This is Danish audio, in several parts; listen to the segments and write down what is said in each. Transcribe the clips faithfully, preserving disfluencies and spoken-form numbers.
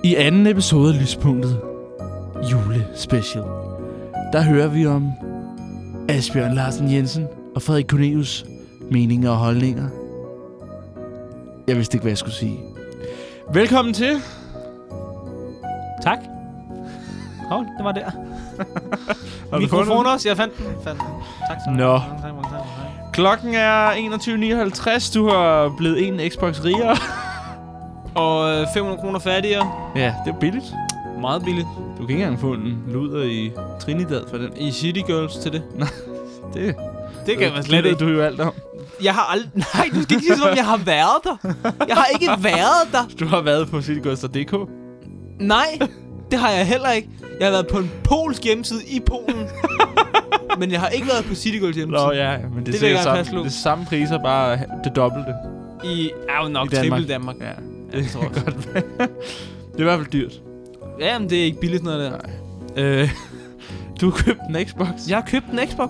I anden episode af Lyspunktet, julespecial, der hører vi om Asbjørn Larsen Jensen og Frederik Cornelius meninger og holdninger. Jeg vidste ikke, hvad jeg skulle sige. Velkommen til. Tak. Hov, det var der. Mikrofon også, jeg fandt den. Fandt den. Tak så Nå. Klokken er enogtyve nioghalvtreds. Du har blevet en Xbox rigere. Og fem hundrede kroner fattigere. Ja, det er billigt. Meget billigt. Du kan ikke engang få en luder i Trinidad for den. I City Girls til det. Nej, det, det kan man slet det ikke. du jo alt om. Jeg har aldrig... Nej, du skal ikke sige, som om jeg har været der. Jeg har ikke været der. Du har været på citygirls punktum d k? Nej, det har jeg heller ikke. Jeg har været på en polsk hjemmeside i Polen. Men jeg har ikke været på City Girls hjemmeside. Nå ja, men det, det er jeg samme, det er samme priser, bare det dobbelte. I er jo nok I Danmark. triple Danmark. Ja, det det tror jeg godt. Det er i hvert fald dyrt. Ja, men det er ikke billigt noget der. Nej. Øh, du har købt en Xbox. Jeg har købt en Xbox.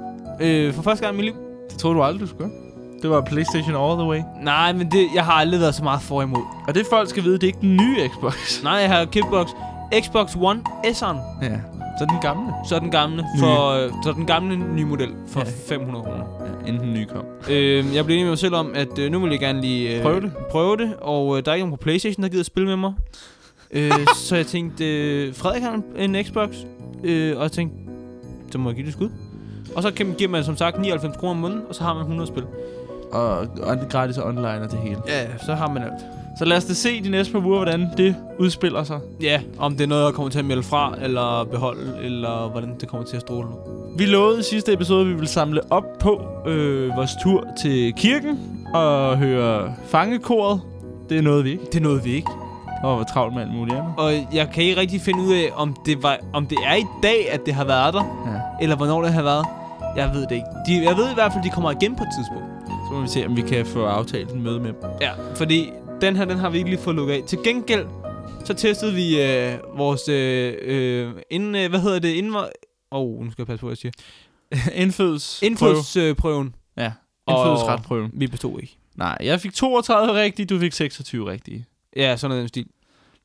Øh, for første gang i mit liv. Det troede du aldrig, du skulle. Det var PlayStation all the way. Nej, men det, jeg har aldrig været så meget for imod. Og det folk skal vide, det er ikke den nye Xbox. Nej, jeg har købt Xbox. Xbox One S'eren. Ja, så den gamle. Så den gamle for øh, så den gamle nye model for ja. fem hundrede kroner. Ja, inden den nye kom. Øh, jeg blev enig med mig selv om, at øh, nu vil jeg gerne lige øh, prøve det. Prøve det, og øh, der er ikke nogen på PlayStation, der gider at spille med mig. øh, så jeg tænkte, øh, Frederik har en, en Xbox, øh, og jeg tænkte, så må jeg give det et skud. Og så kan, giver man som sagt nioghalvfems kroner om måneden, og så har man hundrede spil. Og, og det gratis online og det hele. Ja, så har man alt. Så lad os da se de næste par uger, hvordan det udspiller sig. Ja, om det er noget, der kommer til at melde fra, eller beholde, eller hvordan det kommer til at stråle. Vi lovede i sidste episode, at vi ville samle op på øh, vores tur til kirken og høre fangekoret. Det er noget, vi ikke. Det er noget, vi ikke. Og hvor travlt med alt muligt andet. Og jeg kan ikke rigtig finde ud af, om det, var, om det er i dag, at det har været der, ja. eller hvornår det har været. Jeg ved det ikke. De, jeg ved i hvert fald, at de kommer igen på et tidspunkt. Så må vi se, om vi kan få aftalt en møde med dem. Ja, fordi den her, den har vi ikke lige fået lukket af. Til gengæld, så testede vi øh, vores... Øh, øh, inden, øh, hvad hedder det? Inden var... Åh, oh, nu skal jeg passe på, hvad jeg siger. Indføds... Indfødsprøven. Øh, ja, indfødsretprøven. Vi bestod ikke. Nej, jeg fik toogtredive rigtige, du fik seksogtyve rigtige. Ja, sådan noget den stil.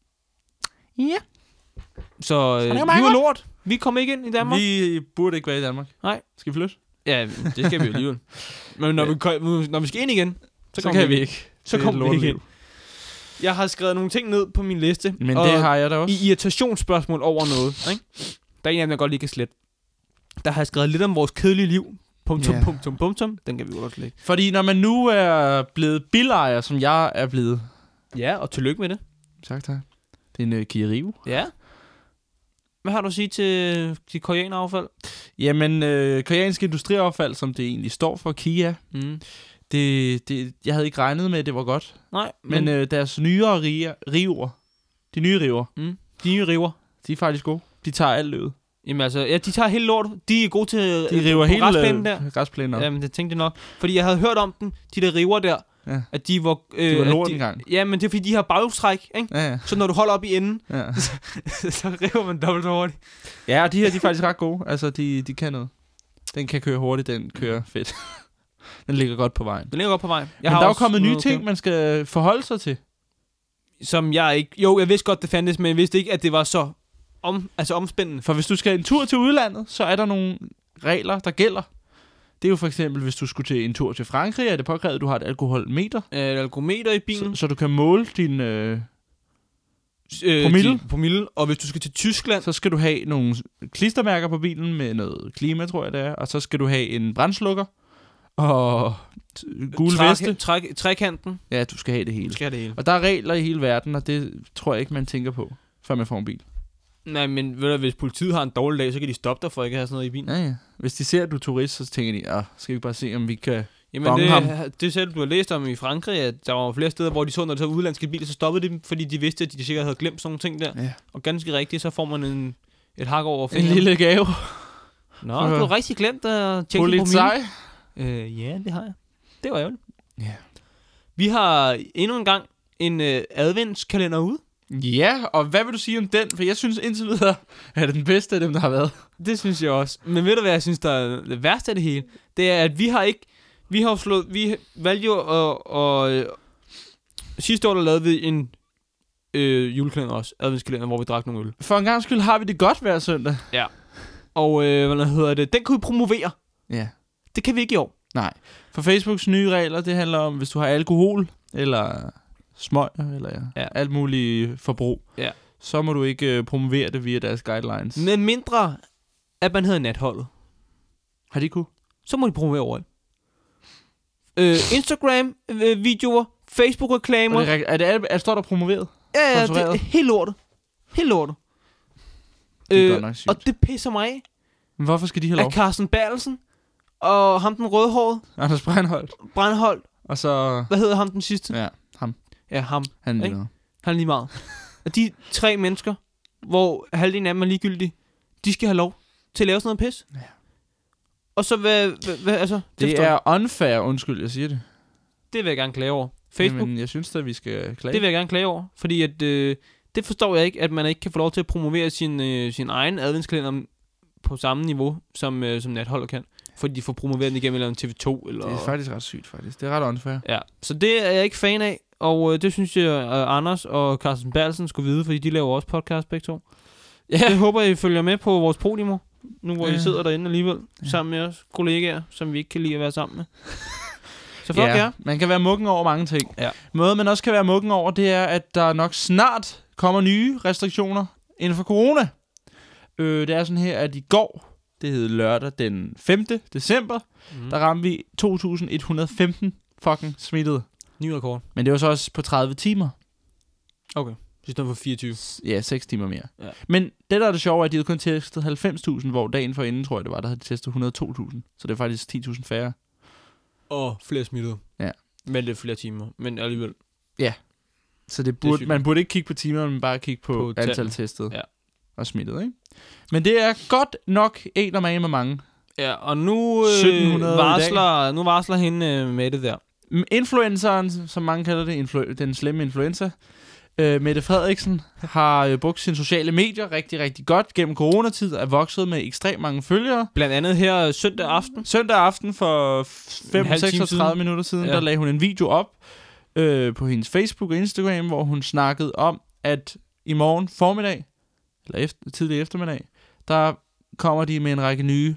Ja. Så øh, vi var lort. Vi kom ikke ind i Danmark. Vi burde ikke være i Danmark. Nej. Skal vi flytte? Ja, det skal vi jo alligevel. Men når, ja. vi, når vi skal ind igen, så, så kan vi ikke. Så kommer vi ikke ind. Jeg har skrevet nogle ting ned på min liste. Men det har jeg da også. I irritationsspørgsmål over noget, ikke? Der er en af dem, jeg godt lige kan slette. Der har jeg skrevet lidt om vores kedelige liv. Punktum, yeah. punktum, punktum. Den kan vi godt lægge. Fordi når man nu er blevet bilejer, som jeg er blevet. Ja, og tillykke med det. Tak, tak. Det er en uh, Kia Rio. Ja. Hvad har du at sige til, til koreaneraffald? Jamen, øh, koreansk industriaffald, som det egentlig står for, Kia. Mm. Det, det, jeg havde ikke regnet med, at det var godt. Nej. Men, men øh, deres nyere river, de nye river, mm. de nye river, de er faktisk gode. De tager alt løbet. Jamen altså, ja, de tager hele lort. De er gode til de river hele græsplænen der. Græsplænen op. Jamen, det tænkte jeg nok. Fordi jeg havde hørt om dem, de der river der. Ja. At de var... Øh, de var lort de, engang. Ja, men det er fordi, de har bagstræk, ikke? Ja, ja. Så når du holder op i enden, ja. så, så river man dobbelt så hurtigt. Ja, og de her, de er faktisk ret gode. Altså, de, de kan noget. Den kan køre hurtigt, den kører fedt. Den ligger godt på vejen. Den ligger godt på vejen. Jeg men har der er jo kommet nye ting, man skal forholde sig til. Som jeg ikke... Jo, jeg vidste godt, det fandtes, men jeg vidste ikke, at det var så om, altså omspændende. For hvis du skal en tur til udlandet, så er der nogle regler, der gælder. Det er jo for eksempel, hvis du skulle til en tur til Frankrig, er det påkrævet, at du har et alkoholmeter. Et alkoholmeter i bilen. Så, så du kan måle din øh, øh, promille. promille. Og hvis du skal til Tyskland, så skal du have nogle klistermærker på bilen med noget klima, tror jeg det er. Og så skal du have en brandslukker og gul træk, veste. Træk, trækanten. Ja, du skal have det hele. Du skal have det hele. Og der er regler i hele verden, og det tror jeg ikke, man tænker på, før man får en bil. Nej, men ved du, hvis politiet har en dårlig dag, så kan de stoppe dig for ikke at have sådan noget i bilen. Ja, ja. Hvis de ser, at du er turist, så tænker de, ah, skal vi bare se, om vi kan Jamen det, ham. Det selv, du har læst om i Frankrig, at der var flere steder, hvor de så, når der var udlandske biler, så stoppede de dem, fordi de vidste, at de sikkert havde glemt sådan nogle ting der. Ja. Og ganske rigtigt, så får man en, et hak over fingeren. En lille gave. Nå, du har rigtig glemt at tjekke på min. Øh, ja, det har jeg. Det var ærgerligt. Ja. Vi har endnu en gang en øh, adventskalender ude. Ja, og hvad vil du sige om den? For jeg synes indtil videre, er det den bedste af dem, der har været. Det synes jeg også. Men ved du, hvad jeg synes, der er det værste af det hele? Det er, at vi har ikke... Vi har slået... Vi valgte jo at... Og, sidste år, der lavede vi en øh, julekalender også. Adventskalender, hvor vi drak nogle øl. For en gang skyld har vi det godt hver søndag. Ja. Og øh, hvad hedder det? Den kan vi promovere. Ja. Det kan vi ikke i år. Nej. For Facebooks nye regler, det handler om, hvis du har alkohol, eller smøg, eller ja. alt muligt forbrug, ja. så må du ikke øh, promovere det via deres guidelines. Men mindre, at man hedder natholdet. Har de kunne? Så må de promovere over det. Øh, Instagram-videoer, Facebook-reklamer. Er det, er det, er det, står der promoveret? Ja, ja, det er helt lortet. Helt lortet. Det er øh, nok sygt. og det pisser mig af. Men hvorfor skal de have lov? At Carsten Bertelsen og ham den rødhårede. Anders Breinholt. Breinholt. Og så... Hvad hedder ham den sidste? Ja, ham. Ja, ham. Han er lige meget. Han er lige meget. Og de tre mennesker, hvor halvdelen af dem er ligegyldige, de skal have lov til at lave sådan noget pis. Ja. Og så hvad... hvad, hvad altså, det det er unfair, undskyld, jeg siger det. Det vil jeg gerne klage over. Facebook. Men jeg synes at vi skal klage. Det vil jeg gerne klage over, fordi at... Øh, det forstår jeg ikke, at man ikke kan få lov til at promovere sin, øh, sin egen adventskalender på samme niveau, som, øh, som natholdet kan. Fordi de får promoveret den igennem eller T V to. Eller... Det er faktisk ret sygt, faktisk. Det er ret unfair. Ja, så det er jeg ikke fan af, og øh, det synes jeg, at Anders og Carsten Bertelsen skulle vide, fordi de laver også podcast begge to. Ja. Det håber I følger med på vores Podimo, nu hvor ja. I sidder derinde alligevel, ja. sammen med os kollegaer, som vi ikke kan lide at være sammen med. Så fuck ja, ja. Man kan være muggen over mange ting. Ja. Noget, man også kan være muggen over, det er, at der nok snart kommer nye restriktioner inden for corona. Øh, det er sådan her, at i går, det hed lørdag den femte december, mm. der ramte vi to tusind et hundrede og femten fucking smittede. Ny rekord. Men det var så også på tredive timer. Okay. I stedet for fireogtyve. Ja, seks timer mere. Ja. Men det, der er det sjove, er, at de havde kun testet halvfems tusind, hvor dagen forinden, tror jeg det var, der havde de testet et hundrede og to tusind. Så det er faktisk ti tusind færre. Og flere smittede. Ja. Men det er flere timer. Men alligevel. Ja. Så det burde, det man burde ikke kigge på timer, men bare kigge på, på antal testet ja. og smittet, ikke? Men det er godt nok en af med mange. Ja, og nu, øh, varsler, nu varsler hende øh, med det der. Influenceren, som mange kalder det, influ- den slemme influencer, øh, Mette Frederiksen, har øh, brugt sine sociale medier rigtig, rigtig godt gennem coronatid og er vokset med ekstremt mange følgere. Blandt andet her søndag aften. Søndag aften for fem til seksogtredive minutter siden, ja. Der lagde hun en video op øh, på hendes Facebook og Instagram, hvor hun snakkede om, at i morgen formiddag, eller efter, tidlig eftermiddag, der kommer de med en række nye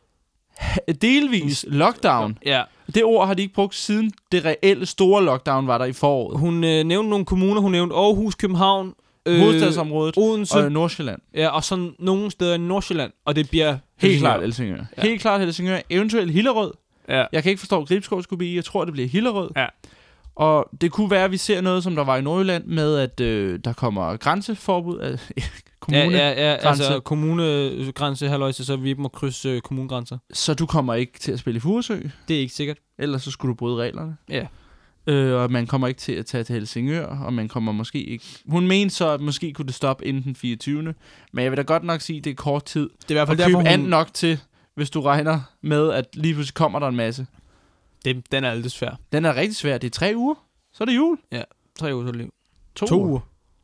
delvis lockdown. Ja. Det ord har de ikke brugt siden det reelle store lockdown var der i foråret. Hun øh, nævnte nogle kommuner. Hun nævnte Aarhus, København, øh, Hovedstadsområdet, Odense og Nordsjælland. Ja, og sådan nogle steder i Nordsjælland. Og det bliver helt Helsingør. klart Helsingør. Ja. Helt klart Helsingør. Eventuelt Hillerød. Ja. Jeg kan ikke forstå, at Gribskov skulle blive. Jeg tror, det bliver Hillerød. Ja. Og det kunne være, at vi ser noget, som der var i Nordjylland, med at øh, der kommer grænseforbud. Øh, kommune ja, ja, ja, altså kommunegrænse, halløjse, så vi ikke må krydse øh, kommunegrænser. Så du kommer ikke til at spille i Furesø? Det er ikke sikkert. Ellers så skulle du bryde reglerne. Ja. Øh, og man kommer ikke til at tage til Helsingør, og man kommer måske ikke... Hun mente så, at måske kunne det stoppe inden den fireogtyvende Men jeg vil da godt nok sige, at det er kort tid. Det er i hvert fald derfor, hun... and nok til, hvis du regner med, at lige pludselig kommer der en masse. Det, den er altid svær. Den er rigtig svær. Det er tre uger. Så er det jul. Ja, tre uger så er det liv. To, to uger.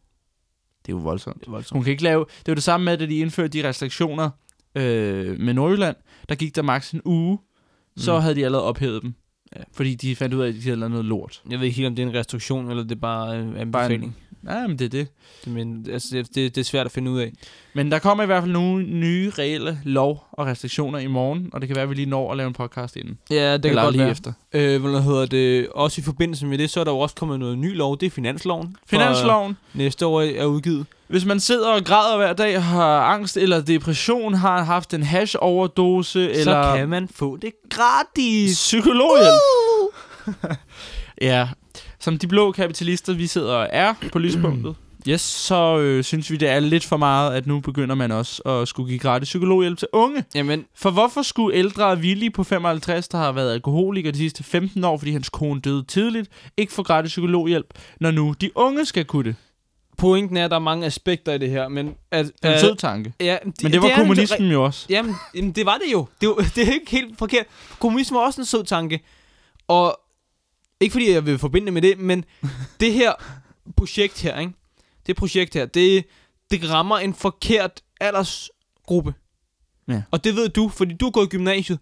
Det er jo voldsomt. Det er voldsomt. Hun kan ikke lave... Det var det samme med, at de indførte de restriktioner øh, med Nordjylland. Der gik der maks en uge. Så mm. havde de allerede ophævet dem. Ja. Fordi de fandt ud af, at de havde lavet noget lort. Jeg ved ikke helt, om det er en restriktion, eller det er bare en anbefaling. Nej, men det er det. det, men, altså, det, det er svært at finde ud af. Men der kommer i hvert fald nogle nye reelle lov og restriktioner i morgen, og det kan være, at vi lige når at lave en podcast inden. Ja, det kan godt lige være. Efter. Øh, hvad hedder det? Også i forbindelse med det, så er der jo også kommet noget ny lov. Det er finansloven. Finansloven. Næste år er udgivet. Hvis man sidder og græder hver dag, har angst eller depression, har haft en hash-overdose, eller... Så kan man få det gratis. Psykologhjælp. Uh! Ja, som de blå kapitalister, vi sidder og er på lyspunktet, yes, så øh, synes vi, det er lidt for meget, at nu begynder man også at skulle give gratis psykologhjælp til unge. Jamen, for hvorfor skulle ældre Willy på femoghalvtreds, der har været alkoholiker de sidste femten år, fordi hans kone døde tidligt, ikke få gratis psykologhjælp, når nu de unge skal kunne det? Pointen er, at der er mange aspekter i det her, men... At, det er en sød tanke. Ja, men det, det var det kommunismen re- jo også. Jamen, jamen, det var det jo. Det, var, det er ikke helt forkert. Kommunismen var også en sød tanke. Og ikke fordi jeg vil forbinde med det, men det her projekt her, ikke? Det projekt her, det, det rammer en forkert aldersgruppe. Ja. Og det ved du, fordi du har gået i gymnasiet.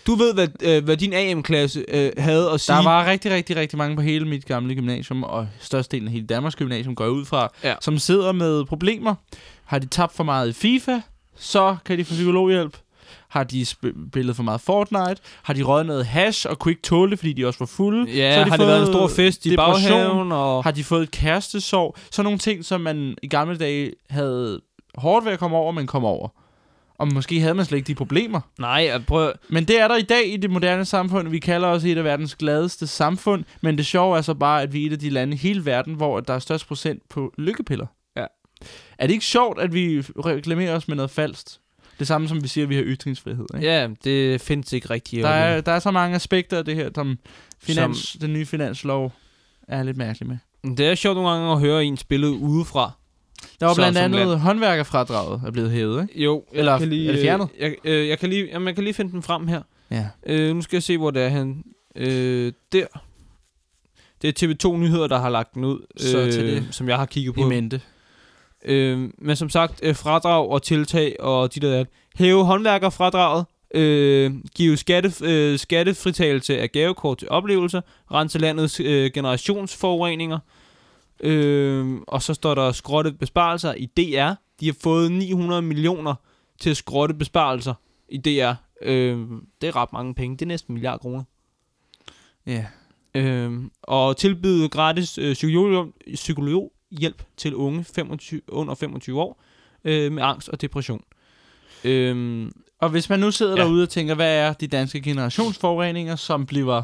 Du ved, hvad, øh, hvad din A M-klasse øh, havde at sige. Der var rigtig, rigtig, rigtig mange på hele mit gamle gymnasium, og størstedelen af hele Danmarks gymnasium går jeg ud fra, ja. som sidder med problemer. Har de tabt for meget i FIFA, så kan de få psykologhjælp. Har de spillet for meget Fortnite? Har de røget noget hash og kunne ikke tåle det, fordi de også var fulde? Ja, så har, de har det været en stor fest i baghaven? Og... Har de fået et kærestesorg? Så nogle ting, som man i gamle dage havde hårdt ved at komme over, men kom over. Og måske havde man slet ikke de problemer. Nej, jeg prøver... Men det er der i dag i det moderne samfund. Vi kalder os et af verdens gladeste samfund. Men det sjove er så bare, at vi er et af de lande i hele verden, hvor der er størst procent på lykkepiller. Ja. Er det ikke sjovt, at vi reklamerer os med noget falsk? Det samme som vi siger, at vi har ytringsfrihed. Ikke? Ja, det findes ikke rigtigt. Der er, der er så mange aspekter af det her, som, finans, som den nye finanslov er lidt mærkelig med. Det er sjovt nogle gange at høre en spillet udefra. Der var så, blandt andet håndværkerfradraget er blevet hævet, ikke? Jo. Eller kan lige, er det fjernet? Jeg, øh, jeg, kan lige, jamen, jeg kan lige finde den frem her. Ja. Øh, nu skal jeg se, hvor det er hen. Øh, der. Det er T V to Nyheder, der har lagt den ud, så øh, til det som jeg har kigget på. I mente. Øh, men som sagt, øh, fradrag og tiltag og de der hæve håndværkerfradraget, øh, give skatte, øh, skattefritagelse af gavekort til oplevelser, rense landets øh, generationsforureninger, øh, og så står der skrotte besparelser i D R. De har fået ni hundrede millioner til at skrotte besparelser i D R. Øh, det er ret mange penge. Det er næsten en milliard kroner. Ja. Øh, og tilbyde gratis øh, psykolog, psykologhjælp til unge femogtyve, under femogtyve år øh, med angst og depression. Øh, Og hvis man nu sidder ja. derude og tænker, hvad er de danske generationsforureninger, som bliver...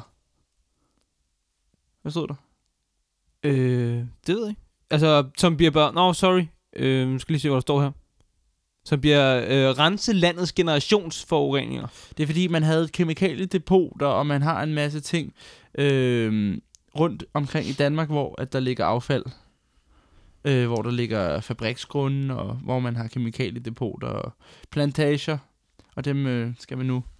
Hvad stod der? øh, det ved jeg ikke. Altså, som bliver bare... Nå, sorry. Øh, nu skal lige se, hvad der står her. Som bliver øh, rense landets generationsforureninger. Det er fordi, man havde et kemikaliedepot der, og man har en masse ting øh, rundt omkring i Danmark, hvor at der ligger affald. Øh, hvor der ligger fabriksgrunde, og hvor man har kemikaliedepoter og plantager. Og dem øh, skal vi nu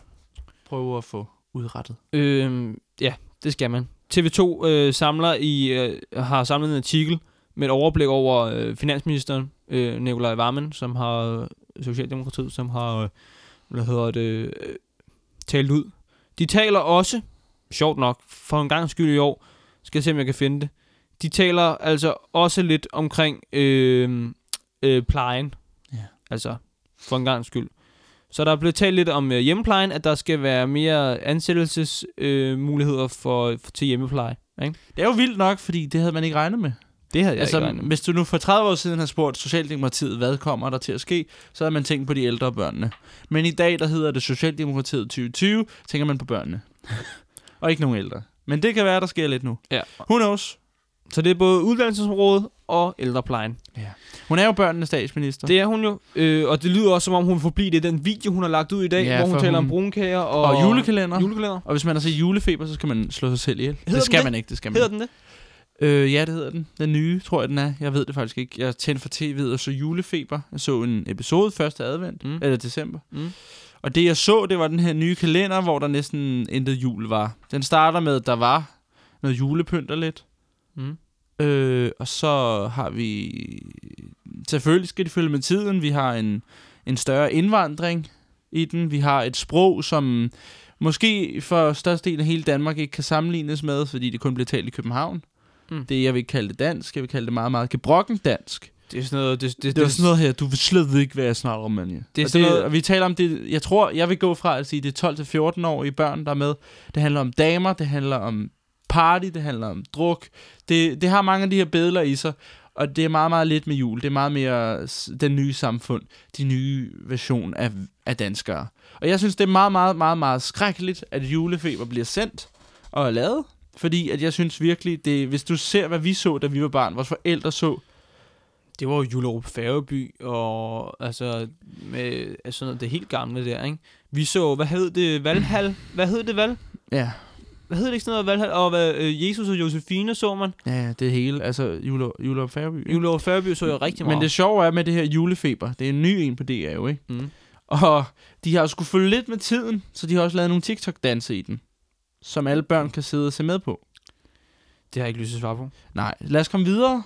prøve at få udrettet. Øh, ja, det skal man. T V to øh, samler i, øh, har samlet en artikel med et overblik over øh, finansministeren, øh, Nicolai Wammen, som har øh, Socialdemokratiet, som har øh, hvad hedder det, øh, talt ud. De taler også, sjovt nok, for en gang skyld i år, skal jeg se, om jeg kan finde det. De taler altså også lidt omkring øh, øh, plejen. Ja. Altså, for en gang skyld. Så der er blevet talt lidt om øh, hjemmeplejen, at der skal være mere ansættelsesmuligheder øh, for, for, til hjemmepleje. Ikke? Det er jo vildt nok, fordi det havde man ikke regnet med. Det havde jeg altså, ikke regnet med. Hvis du nu for tredive år siden har spurgt Socialdemokratiet, hvad kommer der til at ske, så havde man tænkt på de ældre og børnene. Men i dag, der hedder det Socialdemokratiet tyve tyve, tænker man på børnene. Og ikke nogen ældre. Men det kan være, der sker lidt nu. Ja. Who knows? Så det er både uddannelsesområdet og ældreplejen. Ja. Hun er jo børnenes statsminister. Det er hun jo. Øh, og det lyder også, som om hun forbliver det. Den video, hun har lagt ud i dag, ja, hvor hun taler hun... om brunkager og, og julekalender. julekalender. Og hvis man har set julefeber, så skal man slå sig selv ihjel. Hedder Det skal det? man ikke, det skal man Hedder den det? Øh, ja, det hedder den. Den nye, tror jeg, den er. Jeg ved det faktisk ikke. Jeg tændte for tv'et og så julefeber. Jeg så en episode første advent, mm. eller december. Mm. Og det, jeg så, det var den her nye kalender, hvor der næsten intet jul var. Den starter med, at der var noget julepynt og lidt. Mm. Øh, og så har vi... Selvfølgelig skal de følge med tiden. Vi har en, en større indvandring i den. Vi har et sprog, som måske for størstedelen af hele Danmark ikke kan sammenlignes med, fordi det kun bliver talt i København. Mm. Det, jeg vil ikke kalde det dansk. Jeg vil kalde det meget, meget gebrokken dansk. Det er sådan noget... Det, det, Det er sådan noget her, du vil slet ikke, hvad jeg snakker om, man. Ja. Det er og, sådan det, noget... og vi taler om det... Jeg tror, jeg vil gå fra at sige, det er tolv til fjorten-årige børn, der er med. Det handler om damer, det handler om party, det handler om druk. Det, det har mange af de her billeder i sig, og det er meget, meget lidt med jul. Det er meget mere den nye samfund, de nye version af, af danskere. Og jeg synes, det er meget, meget, meget, meget skrækkeligt, at julefeber bliver sendt og er lavet. Fordi at jeg synes virkelig, det, hvis du ser, hvad vi så, da vi var barn, vores forældre så, det var jo Julerup Færgeby, og altså, med, altså det helt gamle der, ikke? Vi så, hvad hed det, Valhall? Hvad hed det, Val? Ja. Hvad hed det ikke sådan noget, Valhall? Og hvad, øh, Jesus og Josefine så man? Ja, det hele, altså Julerup Færgeby. Julerup Færgeby så jeg rigtig meget. Men det sjove er med det her julefeber, det er en ny en på D R jo, ikke? Mm. Og de har sgu følge lidt med tiden, så de har også lavet nogle TikTok-danse i den, som alle børn kan sidde og se med på. Det har jeg ikke lyst til at svare på. Nej, lad os komme videre.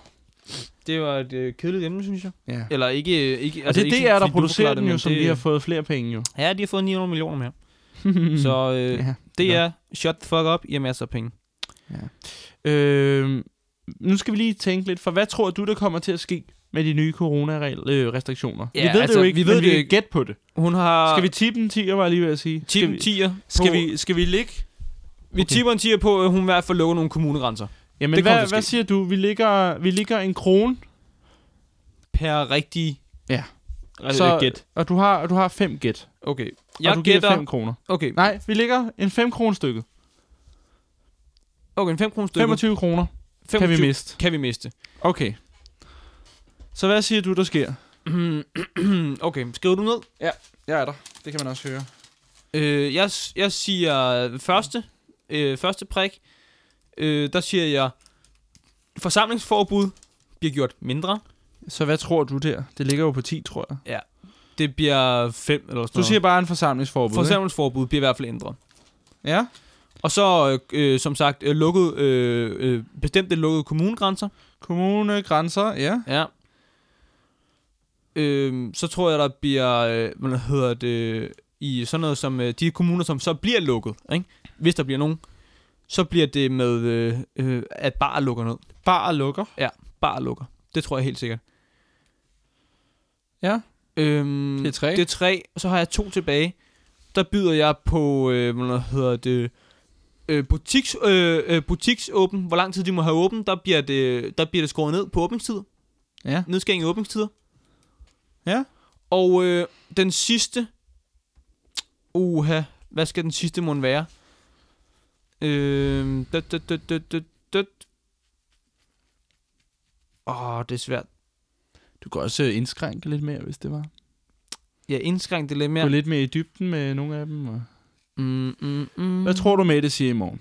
Det var et øh, kedeligt emne, synes jeg. Ja. Eller ikke... ikke og altså det er ikke, D R, der fordi du producerer forklarer den det, jo, men som det, de har fået flere penge jo. Ja, de har fået ni hundrede millioner mere. Så øh, ja. det ja. er shut the fuck up, I har masser af penge. Ja. Øh, nu skal vi lige tænke lidt, for hvad tror du, der kommer til at ske med de nye corona-restriktioner? Ja, vi ved altså, det jo ikke, vi ved men det vi ikke. kan gætte på det. Hun har... Skal vi tippe en tier, var jeg lige ved at sige? tippe Skal en vi, tier? skal vi, skal vi ligge? Vi Okay. tipper en tier på, at hun i hvert fald lukker nogle kommunegrænser. Jamen, det kommer hvad, til at hvad ske. siger du? Vi ligger, vi ligger en krone. Per rigtig... Ja. Så, Så, gæt. og du har, og du har fem gæt. Okay. Og Jeg du giver gætter... fem kroner. Okay. Nej, vi ligger en fem kroner stykket. Okay, en fem kroner stykke. femogtyve kroner kan vi miste. Kan vi miste. Okay. Så hvad siger du, der sker? Okay, skriver du ned? Ja, jeg er der. Det kan man også høre. Øh, jeg, jeg siger første, øh, første prik. Øh, der siger jeg, forsamlingsforbud bliver gjort mindre. Så hvad tror du der? Det ligger jo på ti, tror jeg. Ja, det bliver fem eller sådan Du siger bare en forsamlingsforbud, forsamlingsforbud bliver i hvert fald ændret. ikke? Ja. Og så, øh, som sagt, øh, lukket, øh, øh, bestemte lukkede kommunegrænser. Kommunegrænser, ja. Ja. Øh, så tror jeg, der bliver, øh, hvad hedder det, i sådan noget som øh, de kommuner, som så bliver lukket, ikke? Hvis der bliver nogen, så bliver det med, øh, øh, at bar lukker ned. Bar lukker. Ja, bar lukker. Det tror jeg helt sikkert. Ja. Øhm, Det er tre. Det er tre, og så har jeg to tilbage. Der byder jeg på, øh, hvad hedder det, øh, butiks, øh, øh, butiksåben. Hvor lang tid de må have åben, der bliver det, der bliver det skåret ned på åbningstider. Ja. Nedskæring i åbningstider. Ja. Og øh, den sidste, uha, hvad skal den sidste måned være? Øh, død, død, død, død, død, død. Åh, det er svært. Du kan også indskrænke lidt mere, hvis det var. Jeg indskrænker det lidt Gå mere. lidt mere i dybden med nogle af dem. Og... Mm, mm, mm. Hvad tror du med det siger i morgen?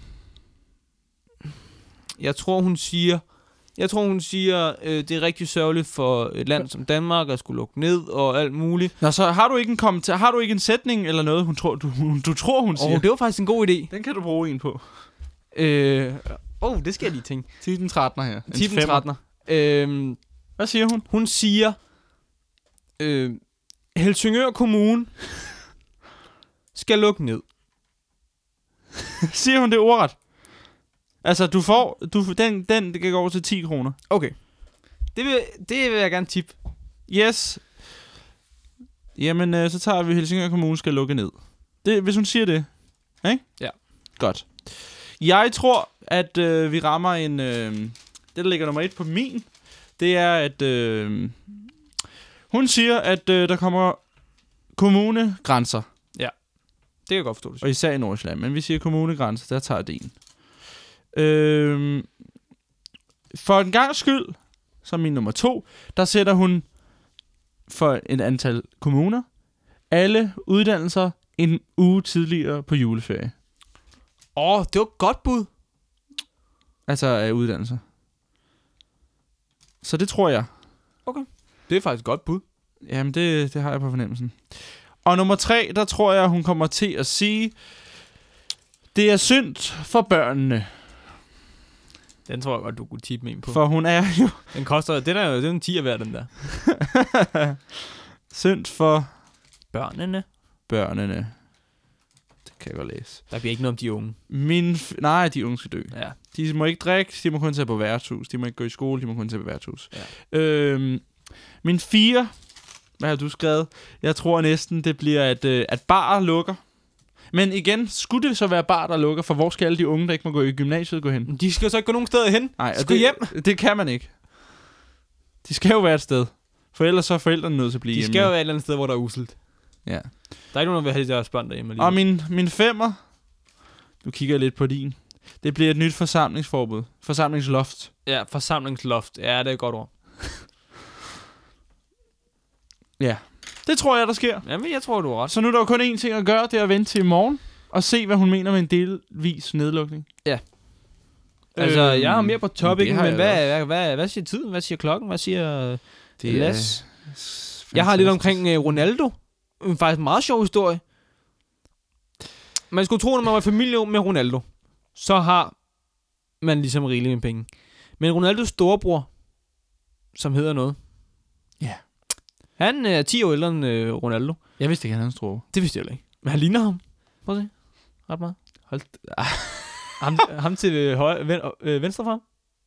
Jeg tror, hun siger... Jeg tror, hun siger, øh, det er rigtig sørgeligt for et land som Danmark at skulle lukke ned og alt muligt. Nå, så har du ikke en kommentar, har du ikke en sætning eller noget, hun tror, du, hun, du tror, hun siger? Åh, det var faktisk en god idé. Den kan du bruge en på. Øh, oh, det skal jeg lige tænke. ti den trettende her. En ti den femmer. trettende. Øh, Hvad siger hun? hun siger, øh, Helsingør Kommune skal lukke ned. Siger hun det ordret? Altså, du får... Du, den, den det kan gå over til ti kroner. Okay. Det vil, det vil jeg gerne tippe. Yes. Jamen, øh, så tager vi Helsingør Kommune skal lukke ned. Det, hvis hun siger det. Ikke? Ja. Godt. Jeg tror, at øh, vi rammer en... Øh, det, der ligger nummer et på min, det er, at... Øh, hun siger, at øh, der kommer kommunegrænser. Det kan jeg godt forstå, det. Og især i Nordsjælland. Men vi siger kommunegrænser, der tager det en. Øh, for en gang skyld, som min nummer to, der sætter hun for et antal kommuner alle uddannelser en uge tidligere på juleferie. Åh, oh, det var et godt bud. Altså af uddannelser. Så det tror jeg. Det er faktisk et godt bud. Jamen, det, det har jeg på fornemmelsen. Og nummer tre, der tror jeg, hun kommer til at sige, det er synd for børnene. Den tror jeg godt, du kunne tippe med en på. For hun er jo Den koster, den er jo den er en tier værd, den der. synd for Børnene. børnene. Det kan jeg godt læse. Der bliver ikke noget om de unge. Min f- Nej, de unge skal dø. Ja. De må ikke drikke, de må kun tage på værtshus. De må ikke gå i skole, de må kun tage på værtshus. Ja. Øhm, min fire, hvad har du skrevet? Jeg tror næsten, det bliver, at, øh, at bar lukker. Men igen, skulle det så være bar, der lukker? For hvor skal alle de unge, der ikke må gå i gymnasiet, gå hen? De skal jo så ikke gå nogen steder hen. Nej, De og skal det, hjem. Det kan man ikke. De skal jo være et sted. For ellers så er forældrene nødt til at blive De hjemme. skal jo være et eller andet sted, hvor der er uselt. Ja. Der er ikke nogen, der vil have deres børn derhjemme. Og min, min femmer, nu kigger jeg lidt på din. Det bliver et nyt forsamlingsforbud. Forsamlingsloft. Ja, forsamlingsloft. Ja, det er et godt ord. Ja. Det tror jeg, der sker. Jamen, jeg tror, du har ret. Så nu er der jo kun én ting at gøre, det er at vente til i morgen. Og se, hvad hun mener med en delvis nedlukning. Ja. Altså, Øhm, jeg har mere på topic, det har men jeg hvad, også. hvad, hvad, hvad siger tiden? Hvad siger klokken? Hvad siger Det Lass? er Jeg har lidt omkring uh, Ronaldo. En faktisk meget sjov historie. Man skulle tro, når man var i familie med Ronaldo, så har man ligesom rigeligt med penge. Men Ronaldos storebror, som hedder noget. Ja. Han er ti år ældre end uh, Ronaldo. Jeg vidste ikke, han havde en strobe. Det vidste jeg heller ikke. Men han ligner ham. Prøv at se. Ret meget. Hold d- Ham, ham til øh, højre, ven, øh, venstre for ham?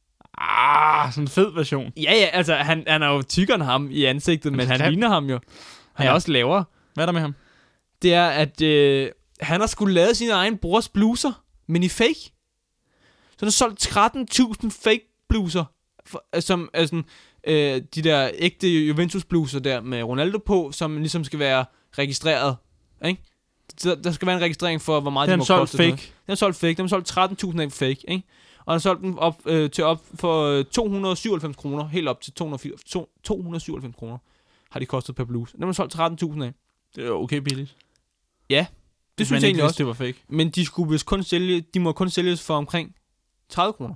Ah, sådan en fed version. Ja, ja, altså, han, han er jo tykkere end ham i ansigtet, men han Klap. ligner ham jo. Han Ja. er også lavere. Hvad er der med ham? Det er, at øh, han har skulle lavet sin egen brors bluser, men i fake. Så han har solgt tretten tusind fake bluser, for, øh, som er sådan, øh, de der ægte Juventus bluser der med Ronaldo på, som ligesom skal være registreret, ikke? Så der skal være en registrering for, hvor meget Den de må solgt koste. fake. Den har solgt fake. Den har solgt tretten tusind af fake, ikke? Og han har solgt dem op, øh, til op for øh, to hundrede og syvoghalvfems kroner, helt op til to hundrede og syvoghalvfems kroner, har de kostet per bluse. Den har solgt tretten tusind af. Det er okay billigt. Ja, det synes Man jeg ikke egentlig vidste, også. det var fake. Men de skulle vist kun sælge, de må kun sælges for omkring tredive kroner.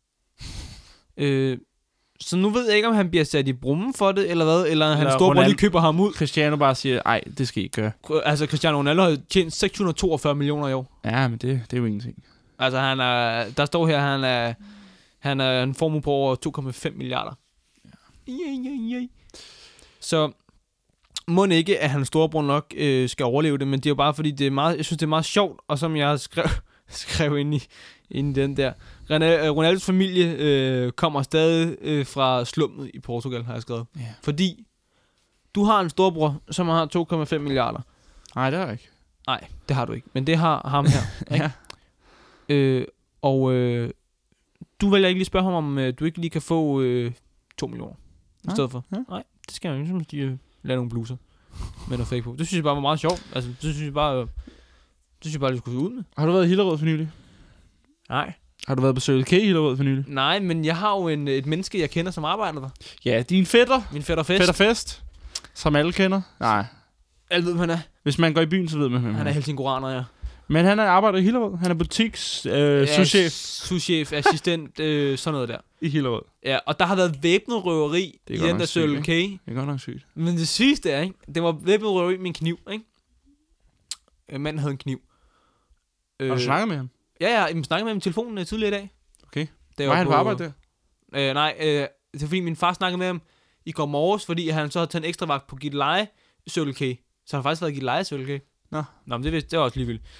øh, så nu ved jeg ikke, om han bliver sat i brummen for det, eller hvad, eller, eller han står lige køber ham ud. Cristiano bare siger, ej, det skal I ikke gøre. Altså, Cristiano Ronaldo har tjent seks hundrede og toogfyrre millioner i år. Ja, men det, det er jo ingenting. Altså, han er, der står her, han er, han er en formue på over to komma fem milliarder. Ja. Yeah, yeah, yeah. Så må ikke, at hans storebror nok øh, skal overleve det, men det er jo bare fordi, det er meget, jeg synes, det er meget sjovt, og som jeg skrev, skrev ind i, ind i den der. René, Ronaldos familie øh, kommer stadig øh, fra slummet i Portugal, har jeg skrevet. Ja. Fordi du har en storbror, som har to komma fem milliarder. Nej, det er ikke. Nej, det har du ikke, men det har ham her. Ikke? Ja. Øh, og øh, du vælger ikke lige spørge ham, om øh, du ikke lige kan få øh, to millioner i Nej. stedet for. Ja. Nej, det skal jeg jo ikke, de øh, lave nogle bluser med noget fake på. Det synes jeg bare var meget sjovt. Altså, det synes jeg bare, øh, det synes jeg bare, det skulle ud med. Har du været i Hillerød for nylig? Nej. Har du været på Circle K i Hillerød for nylig? Nej, men jeg har jo en, et menneske, jeg kender, som arbejder der. Ja, din fætter. Min fætter Fest. Fætter Fest. Som alle kender. Nej. Alle ved, hvem han er. Hvis man går i byen, så ved man, hvem Han er helsinguraner, ja. Men han er arbejder i Hillerød. Han er butiks øh, souschef Souschef, assistent, øh, sådan noget der. i Hillerød. Ja, og der har været væbnet røveri Det er i godt den nok der sygt, Circle K. Det er godt nok sygt. Men det sygeste er, ikke? Det var væbnet røveri med en kniv, ikke? Øh, Manden havde en kniv. Har du snakket med ham? Ja, ja, jeg snakkede med ham i telefonen øh, tidligere i dag. Okay. Det Var han på arbejde der? Øh, nej, øh, det er fordi min far snakkede med ham i går morges, fordi han så havde taget en ekstra vagt på Gilleleje Circle K. Så han har faktisk været i Gilleleje Circle K. Nå. Nå, men det, vidste, det var også lige vildt.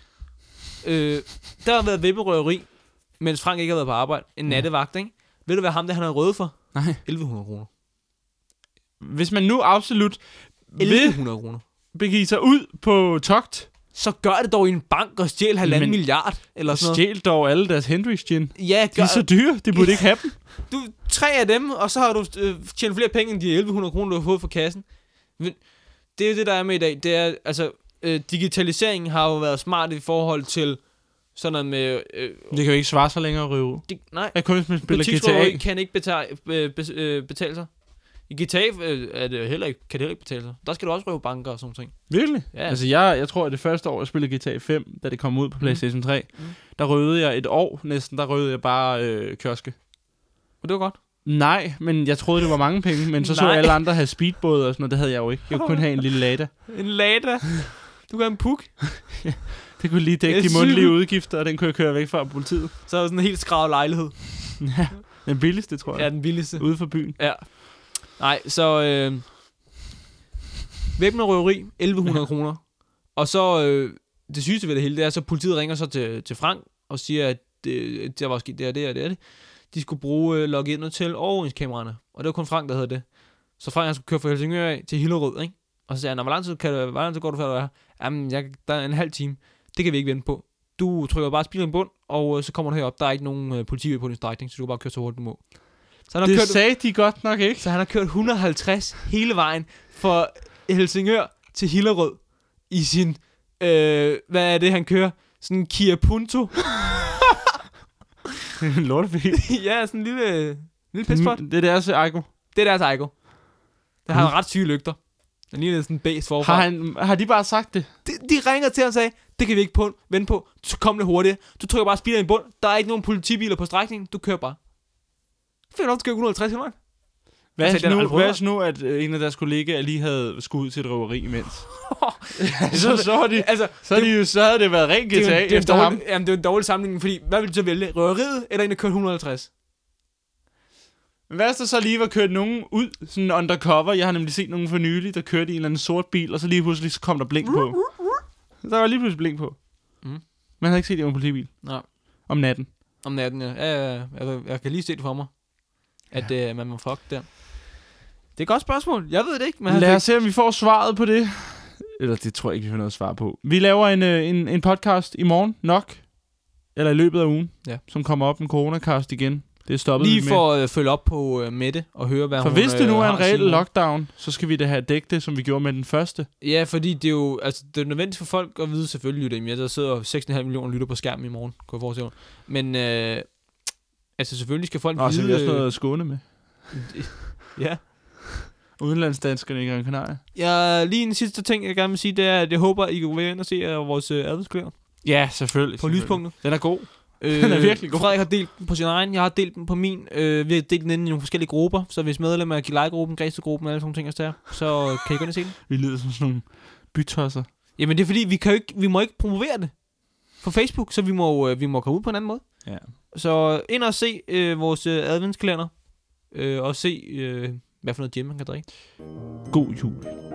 Øh, der har været væbnerøveri, mens Frank ikke har været på arbejde. En Ja. nattevagt, ikke? Ved du, hvad ham der han havde røde for? Nej. elleve hundrede kroner. Hvis man nu absolut vil elleve hundrede kroner. begive sig ud på togt, Så gør det dog i en bank og stjæl halvanden Men- milliard, eller sådan noget. stjæl dog alle deres Hendrix gin. Ja, De gør, er så dyre, de burde ikke have dem. du, tre af dem, og så har du øh, tjent flere penge end de elleve hundrede kroner, du har fået fra kassen. Men det er jo det, der er med i dag. Det er, altså, øh, digitaliseringen har jo været smart i forhold til sådan noget med... Øh, Det kan jo ikke svare så længere at rive ud. det, nej, Jeg kun hvis man spiller G T A. butiksrøveri kan ikke betale, øh, be, øh, betale sig. I G T A øh, er det heller ikke, kan det heller ikke betale sig. Der skal du også røve banker og sådan ting. Virkelig? Ja. Altså jeg, jeg tror, at det første år, jeg spillede G T A fem, da det kom ud på PlayStation tre, Mm. der røvede jeg et år næsten, der røvede jeg bare øh, kioske. Og det var godt. Nej, men jeg troede, det var mange penge, men så så Nej. alle andre have speedbåde og sådan noget, det havde jeg jo ikke. Jeg kunne kun have en lille Lada. En Lada. Du kan have en puk. Det kunne lige dække Det er de mundtlige sygt. udgifter, og den kunne jeg køre væk fra politiet. Så er der sådan en helt skravet lejlighed. Ja, den billigste, tror Ja, jeg. den billigste. Ude for byen. Ja. Nej, så øh, væbnet røveri, elleve hundrede kroner. Og så øh, det sygeste ved det hele, det er, så politiet ringer så til, til Frank og siger, at det, der var sket det og det og det og det. De skulle bruge øh, loginet til overvågningskameraerne. Og det var kun Frank, der havde det. Så Frank, han skulle køre fra Helsingør af til Hillerød, ikke? Og så sagde han, hvor lang tid, kan det, hvor lang tid går du før du er her? Jamen, jeg, der er en halv time. Det kan vi ikke vente på. Du trykker bare spillet i bund, og øh, så kommer du herop. Der er ikke nogen øh, politi på din strækning, så du kan bare køre så hurtigt du må. Så han har Det kørt, sagde de godt nok ikke. så han har kørt et hundrede og halvtreds hele vejen fra Helsingør til Hillerød i sin, øh, hvad er det, han kører? Sådan en Kia Punto. Lortebil. Ja, sådan en lille, lille pissepot. Det er deres Aigo. Det er deres Aigo. Det har ret syge lygter. Den ligner sådan en bæs forfra. Har, han, har de bare sagt det? De, de ringer til ham og sagde, det kan vi ikke på, vente på. Så kom lidt hurtigt. Du trykker bare speederen i bund. Der er ikke nogen politibiler på strækningen. Du kører bare. Find op til et hundrede og halvtreds km. Hvad Altså, den er nu, aldrig prøvet. hvad nu, at øh, en af deres kollegaer lige havde skudt til et røveri imens? så, så, var de, Altså, så, det, de, så havde det været rent G T A det, er jo- det, er en efter ham. dårlig, jamen, det er jo en dårlig sammenligning, fordi hvad vil du så vælge? Røveriet eller en, der kører et hundrede og halvtreds? Men hvad hvis der så lige var kørt nogen ud, sådan undercover? Jeg har nemlig set nogen for nylig, der kørte i en eller anden sort bil, og så lige pludselig så kom der blink på. der var lige pludselig blink på. Mm. Man havde ikke set, at jeg var en politibil. Nej. Om natten. Om natten, ja. ja, ja. Jeg, jeg kan lige se det for mig. At Ja. øh, man må fuck der. Det er et godt spørgsmål. Jeg ved det ikke. Men Lad os se, om vi får svaret på det. Eller det tror jeg ikke, vi får noget svar på. Vi laver en, øh, en, en podcast i morgen nok. Eller i løbet af ugen. Ja. Som kommer op en coronacast igen. Det er stoppet lige med. for at øh, følge op på øh, Mette og høre, hvad For hun hvis det nu øh, er har en at reel sige. lockdown, så skal vi da have dækket det, som vi gjorde med den første. Ja, fordi det er jo altså, det er nødvendigt for folk at vide, selvfølgelig lytter I. Der sidder seks komma fem millioner lytter på skærmen i morgen, kunne jeg forestille mig. Men øh, altså selvfølgelig skal folk Nå, så vide... er vi også noget at skåne med. ja. Udenlandsdanskerne i Gran Canaria. Ja, lige en sidste ting, jeg gerne vil sige, det er, at jeg håber, I kan være ind og se uh, vores uh, adventsklæder Ja, selvfølgelig. på selvfølgelig. lyspunktet. Den er god. Øh, Den er virkelig god. Frederik har delt den på sin egen, jeg har delt den på min. Øh, vi har delt den inde i nogle forskellige grupper, så hvis medlemmer af Gilei-gruppen, Græsted-gruppen og alle sådan nogle ting, der, så kan I gå ind og se den. Vi lyder som sådan nogle bytosser. Jamen det er fordi, vi, kan jo ikke, vi må ikke promovere det på Facebook, så vi må, øh, vi må komme ud på en anden måde. Ja. Så ind og se øh, vores øh, adventskalender, øh, og se, øh, hvad for noget gin man kan drikke. God jul.